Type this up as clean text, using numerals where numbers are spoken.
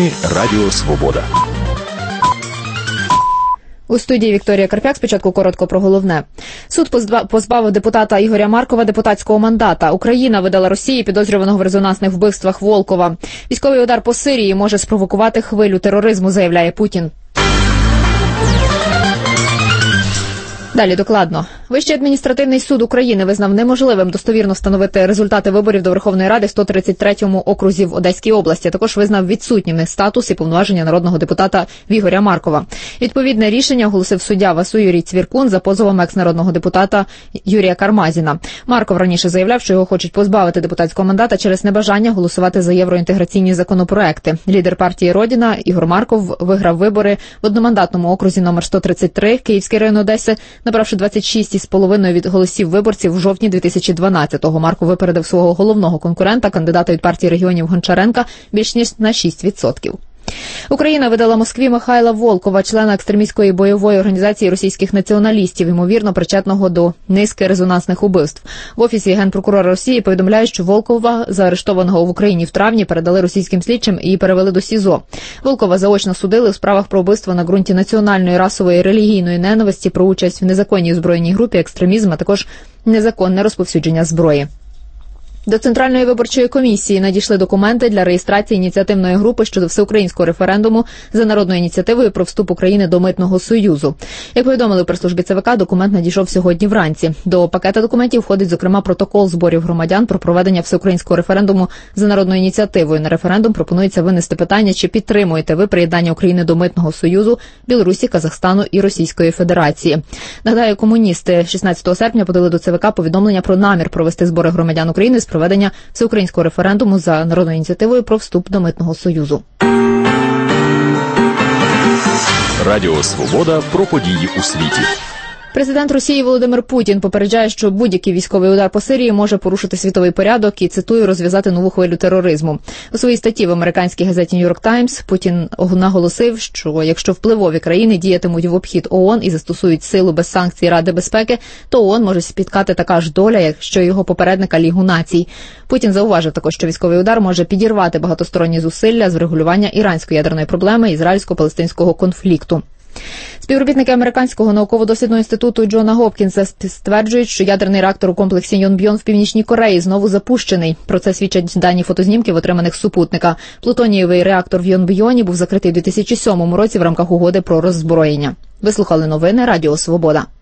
ефірі Радіо Свобода. У студії Вікторія Карп'як. Спочатку коротко про головне. Суд позбавив депутата Ігоря Маркова депутатського мандата. Україна видала Росії підозрюваного в резонансних вбивствах Волкова. Військовий удар по Сирії може спровокувати хвилю тероризму, заявляє Путін. Далі докладно. Вищий адміністративний суд України визнав неможливим достовірно встановити результати виборів до Верховної Ради в 133-му окрузі в Одеській області. Також визнав відсутніми статус і повноваження народного депутата Ігоря Маркова. Відповідне рішення оголосив суддя ВАСУ Юрій Цвіркун за позовом екс-народного депутата Юрія Кармазіна. Марков раніше заявляв, що його хочуть позбавити депутатського мандата через небажання голосувати за євроінтеграційні законопроекти. Лідер партії «Родина» Ігор Марков виграв вибори в одномандатному окрузі номер 133 Київський район Одеси, набравши 26,5% від голосів виборців в жовтні 2012-го. Марков випередив свого головного конкурента, кандидата від партії регіонів Гончаренка, більш ніж на 6%. Україна видала Москві Михайла Волкова, члена екстремістської бойової організації російських націоналістів, ймовірно причетного до низки резонансних убивств. В Офісі Генпрокурора Росії повідомляють, що Волкова, заарештованого в Україні в травні, передали російським слідчим і перевели до СІЗО. Волкова заочно судили у справах про вбивство на ґрунті національної, расової і релігійної ненависті, про участь в незаконній збройній групі, екстремізм, а також незаконне розповсюдження зброї. До Центральної виборчої комісії надійшли документи для реєстрації ініціативної групи щодо всеукраїнського референдуму за народною ініціативою про вступ України до Митного Союзу. Як повідомили в прес-службі ЦВК, документ надійшов сьогодні вранці. До пакета документів входить, зокрема, протокол зборів громадян про проведення всеукраїнського референдуму за народною ініціативою. На референдум пропонується винести питання, чи підтримуєте ви приєднання України до Митного Союзу, Білорусі, Казахстану і Російської Федерації. Нагадаю, комуністи 16 серпня подали до ЦВК повідомлення про намір провести збори громадян України з проведення всеукраїнського референдуму за народною ініціативою про вступ до Митного Союзу. Радіо Свобода про події у світі. Президент Росії Володимир Путін попереджає, що будь-який військовий удар по Сирії може порушити світовий порядок і, цитую, розв'язати нову хвилю тероризму. У своїй статті в американській газеті New York Times Путін наголосив, що якщо впливові країни діятимуть в обхід ООН і застосують силу без санкцій Ради безпеки, то ООН може спіткати така ж доля, як що його попередника Лігу націй. Путін зауважив також, що військовий удар може підірвати багатосторонні зусилля з врегулювання іранської ядерної проблеми, ізраїльсько-палестинського конфлікту. Співробітники американського науково-дослідного інституту Джона Гопкінса стверджують, що ядерний реактор у комплексі Йонбйон в Північній Кореї знову запущений. Про це свідчать дані фотознімків, отриманих з супутника. Плутонієвий реактор в Йонбйоні був закритий у 2007 році в рамках угоди про роззброєння. Ви слухали новини Радіо Свобода.